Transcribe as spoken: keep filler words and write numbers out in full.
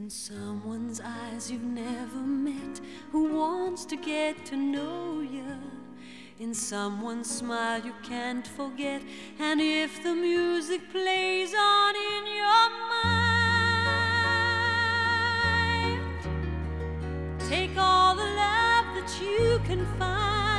someone's eyes you've never met, who wants to get to know you, in someone's smile you can't forget, and if the music plays on in your mind, take all the love that you can find.